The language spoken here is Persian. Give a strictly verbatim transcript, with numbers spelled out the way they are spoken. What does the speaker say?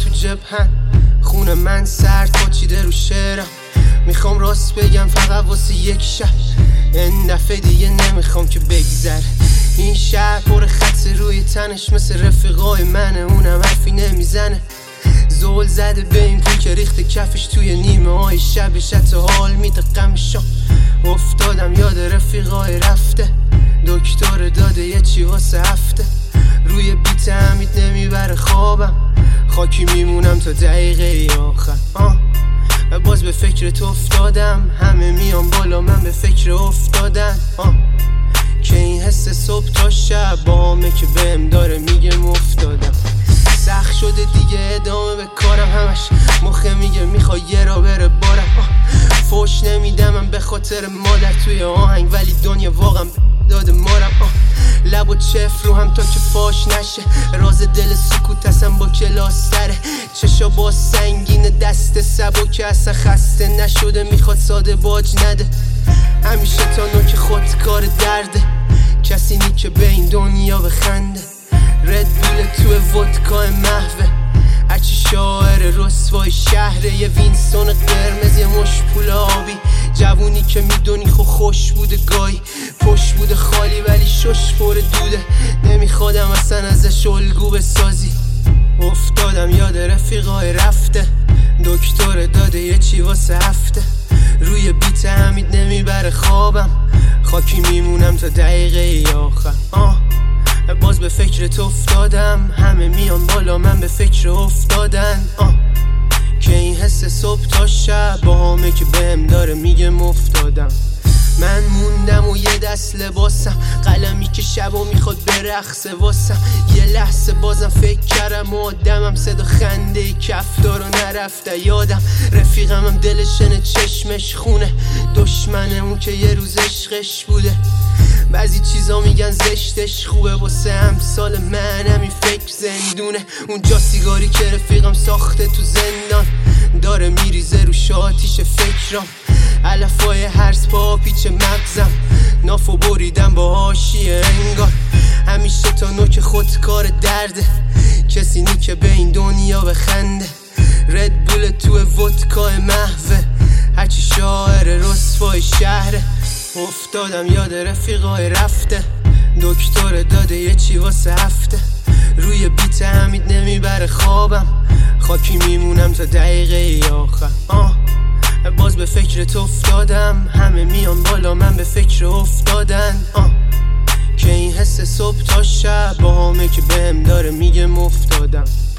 تو جبهن، خون من سرد پاچیده رو شعرم. میخوام راست بگم فقط واسه یک شب، این دفعه دیگه نمیخوام که بگذره. این شهر پر خط روی تنش مثل رفیقای منه، اونم حرفی نمیزنه. زول زده به این پول که ریخت کفش توی نیمه های شبش، حتی حال میده غمشان. افتادم یاد رفیقای رفته، دکتر داده یه چی واسه هفته. روی بیت حمید نمیبره خوابم، خاکی میمونم تا دقیقه آخر. آه و باز به فکر تو افتادم، همه میان بالا من به فکر افتادن. آه که این حس صبح تا شب بامه که بهم داره میگه مفتادم. سخت شده دیگه ادامه به کارم، همش مخه میگه میخوای یه را بره بارم. فوش نمیدم من به خاطر مادر توی آهنگ، ولی دنیا واقعا داده مارم. لب و چف رو هم تا که فاش نشه، راز دل سکوت هستم با کلاس سره. چشا با سنگین دست سبک اصلا خسته نشده، میخواد ساده باج نده. همیشه تا نوک خود کار درده، کسی نی که به این دنیا بخنده. رد بول تو ودکای محوه، هرچی شاعر رسوای شهره. یه وینستون قرمز یه مش پول آبی، جوونی که میدونی خو خوش بوده گاهی، پشت بوده خالی ولی شش پر دوده. نمیخوادم اصلا ازش الگو بسازی. افتادم یاد رفیقای رفته، دکتر داده یه چی واسه هفته. روی بیت حمید نمیبره خوابم، خاکی میمونم تا دقیقه آخر. آه باز به فکر تو افتادم، همه میان بالا من به فکر افتادن. آه که این حس صبح تا شب با همه که بهم داره میگه مفتادم. من موندم و یه دست لباسم، قلمی که شبو میخواد برقصه واسم. یه لحظه بازم فکر کردم و آدمم، صدا خنده کفتارو نرفته یادم. رفیقم هم دلشنه چشمش خونه، دشمنه اون که یه روز عشقش بوده. بعضی چیزا میگن زشتش خوبه، واسه امثال من همین فکر زندونه. اونجا سیگاری که رفیقم ساخته تو زندان، داره میریزه رو شاتیش فکرام. علفای هرز پا پیچ مغزم، نافو بریدم با حاشیه انگار. همیشه تا نوک خود کار درده، کسی نی که به این دنیا بخنده. رد بول تو ودکای محوه، هرچی شاعر رسوای شهره. افتادم یاد رفیقای رفته، دکتر داده یه چی واسه هفته. روی بیت حمید نمیبره خوابم، خاکی میمونم تا دقیقه آخر. آه باز به فکر تو افتادم، همه میان بالا من به فکر افتادن. آه که این حس صبح تا شب با همه که بهم داره میگه مفتادم.